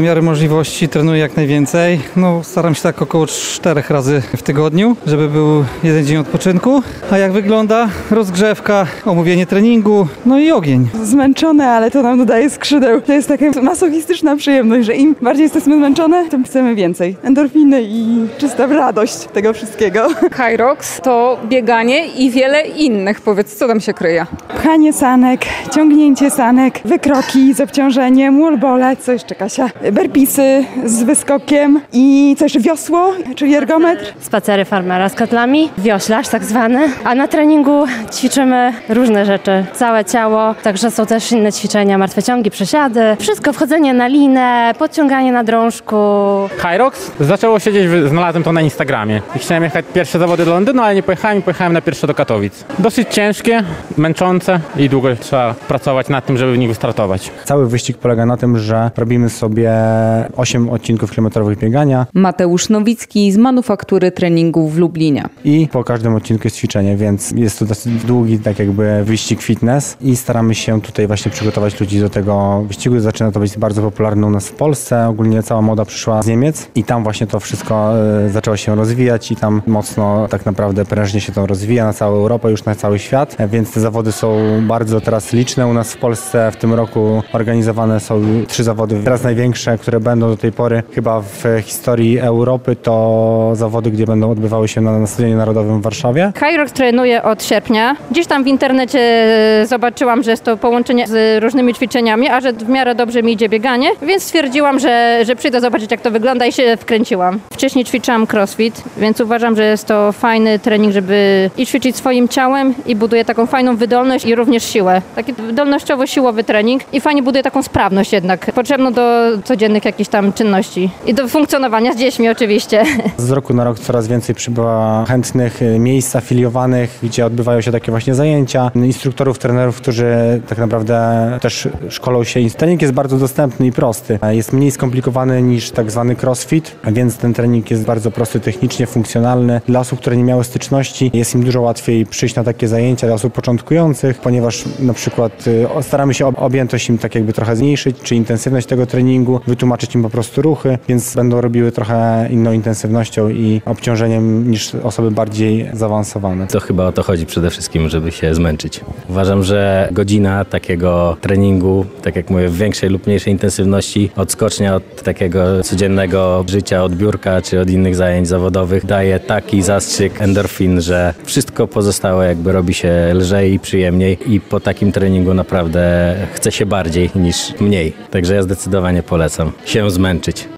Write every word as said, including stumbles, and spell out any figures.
w miarę możliwości trenuję jak najwięcej. No, staram się tak około czterech razy w tygodniu, żeby był jeden dzień odpoczynku. A jak wygląda? Rozgrzewka, omówienie treningu, no i ogień. Zmęczone, ale to nam dodaje skrzydeł. To jest taka masochistyczna przyjemność, że im bardziej jesteśmy zmęczone, tym chcemy więcej. Endorfiny i czysta radość tego wszystkiego. Hyrox to bieganie i wiele innych. Powiedz, co tam się kryje? Pchanie sanek, ciągnięcie sanek, wykroki z obciążeniem, wallbole, co jeszcze Kasia? Burpeesy z wyskokiem i co jeszcze? Wiosło, czyli ergometr. Spacery farmera z kotlami, wioślarz tak zwany, a na treningu ćwiczymy różne rzeczy, całe ciało, także są też inne ćwiczenia, martwe ciągi, przesiady, wszystko, wchodzenie na linę, podciąganie na drążku. Hyrox? Zaczęło się gdzieś, znalazłem to na Instagramie. I chciałem jechać pierwsze zawody do Londynu, ale nie pojechałem i pojechałem na pierwsze do Katowic. Dosyć ciężkie, męczące i długo trzeba pracować nad tym, żeby w nich wystartować. Cały wyścig polega na tym, że robimy sobie osiem odcinków kilometrowych biegania. Mateusz Nowicki z Manufaktury Treningu w Lublinie. I po każdym odcinku jest ćwiczenie, więc jest to dosyć długi tak jakby wyścig fitness i staramy się tutaj właśnie przygotować ludzi do tego wyścigu. Zaczyna to być bardzo popularne u nas w Polsce. Ogólnie cała moda przyszła z Niemiec i tam właśnie to wszystko y, zaczęło się rozwijać i tam mocno tak naprawdę prężnie się to rozwija na całą Europę, już na cały świat, więc te zawody są bardzo teraz liczne. U nas w Polsce w tym roku organizowane są trzy zawody. Teraz największe, które będą do tej pory chyba w historii Europy, to zawody, gdzie będą odbywały się na, na Stadionie Narodowym w Warszawie. Hyrox trenuję od sierpnia. Gdzieś tam w internecie zobaczyłam, że jest to połączenie z różnymi ćwiczeniami, a że w miarę dobrze mi idzie bieganie, więc stwierdziłam, że, że przyjdę zobaczyć, jak to wygląda i się wkręciłam. Wcześniej ćwiczyłam crossfit, więc uważam, że jest to fajny trening, żeby i ćwiczyć swoim ciałem i buduje taką fajną wydolność i również siłę. Taki wydolnościowo-siłowy trening i fajnie buduje taką sprawność jednak, potrzebną do codziennych jakichś tam czynności i do funkcjonowania z dziećmi oczywiście. Z roku na rok coraz więcej przybywa chętnych miejsc afiliowanych, gdzie odbywają się takie właśnie zajęcia, instruktorów, trenerów, którzy tak naprawdę też szkolą się. Trening jest bardzo dostępny i prosty. Jest mniej skomplikowany niż tak zwany crossfit, więc ten trening jest bardzo prosty technicznie, funkcjonalny. Dla osób, które nie miały styczności, jest im dużo łatwiej przyjść na takie zajęcia dla osób początkujących, ponieważ na przykład staramy się objętość im tak jakby trochę zmniejszyć, czy intensywność tego treningu, wytłumaczyć im po prostu ruchy, więc będą robiły trochę inną intensywnością i obciążeniem niż osoby bardziej zaawansowane. To chyba o to chodzi przede wszystkim, żeby się zmęczyć. Uważam, że godzina takiego treningu, tak jak mówię, w większej lub mniejszej intensywności, odskocznia od takiego codziennego życia, od biurka czy od innych zajęć zawodowych, daje taki zastrzyk endorfin, że wszystko pozostałe jakby robi się lżej i przyjemniej i po takim treningu naprawdę chce się bardziej niż mniej. Także ja zdecydowanie polecam się zmęczyć.